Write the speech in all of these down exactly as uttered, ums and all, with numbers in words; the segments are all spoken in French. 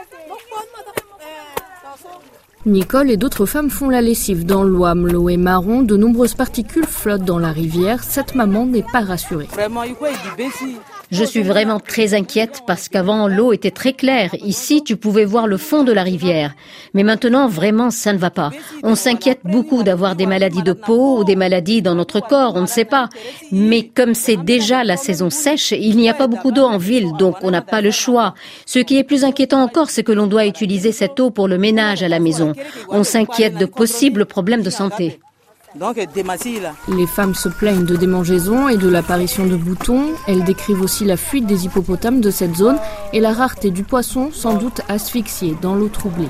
Nicole et d'autres femmes font la lessive dans l'Ouham. L'eau est marron, de nombreuses particules flottent dans la rivière. Cette maman n'est pas rassurée. Je suis vraiment très inquiète parce qu'avant l'eau était très claire. Ici, tu pouvais voir le fond de la rivière. Mais maintenant, vraiment, ça ne va pas. On s'inquiète beaucoup d'avoir des maladies de peau ou des maladies dans notre corps, on ne sait pas. Mais comme c'est déjà la saison sèche, il n'y a pas beaucoup d'eau en ville, donc on n'a pas le choix. Ce qui est plus inquiétant encore, c'est que l'on doit utiliser cette eau pour le ménage à la maison. On s'inquiète de possibles problèmes de santé. Les femmes se plaignent de démangeaisons et de l'apparition de boutons. Elles décrivent aussi la fuite des hippopotames de cette zone et la rareté du poisson, sans doute asphyxié dans l'eau troublée.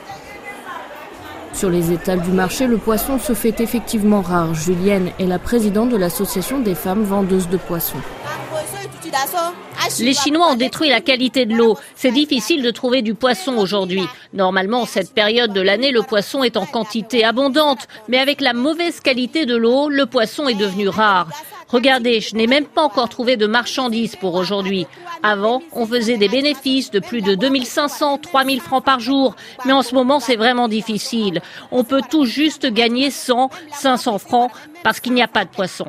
Sur les étals du marché, le poisson se fait effectivement rare. Julienne est la présidente de l'association des femmes vendeuses de poissons. Les Chinois ont détruit la qualité de l'eau. C'est difficile de trouver du poisson aujourd'hui. Normalement, cette période de l'année, le poisson est en quantité abondante. Mais avec la mauvaise qualité de l'eau, le poisson est devenu rare. Regardez, je n'ai même pas encore trouvé de marchandises pour aujourd'hui. Avant, on faisait des bénéfices de plus de deux mille cinq cents, trois mille francs par jour. Mais en ce moment, c'est vraiment difficile. On peut tout juste gagner cent, cinq cents francs parce qu'il n'y a pas de poisson.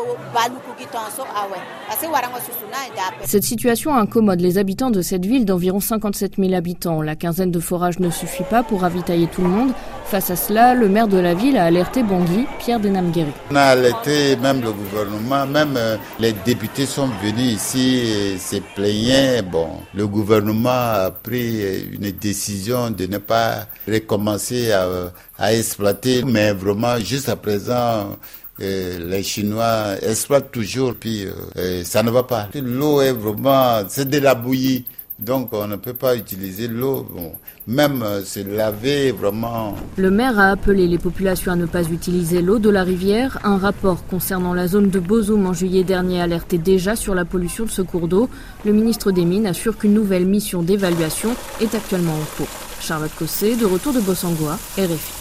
Cette situation incommode les habitants de cette ville d'environ cinquante-sept mille habitants. La quinzaine de forages ne suffit pas pour ravitailler tout le monde. Face à cela, le maire de la ville a alerté Bangui, Pierre Denam-Guéry. On a alerté même le gouvernement, même les députés sont venus ici et se plaignaient. Bon, le gouvernement a pris une décision de ne pas recommencer à, à exploiter, mais vraiment jusqu'à présent, Euh, les Chinois exploitent toujours, puis euh, ça ne va pas. L'eau est vraiment, c'est de la bouillie, donc on ne peut pas utiliser l'eau, bon, même euh, se laver vraiment. Le maire a appelé les populations à ne pas utiliser l'eau de la rivière. Un rapport concernant la zone de Bozoum en juillet dernier alertait déjà sur la pollution de ce cours d'eau. Le ministre des Mines assure qu'une nouvelle mission d'évaluation est actuellement en cours. Charlotte Cossé, de retour de Bossangoa, R F I.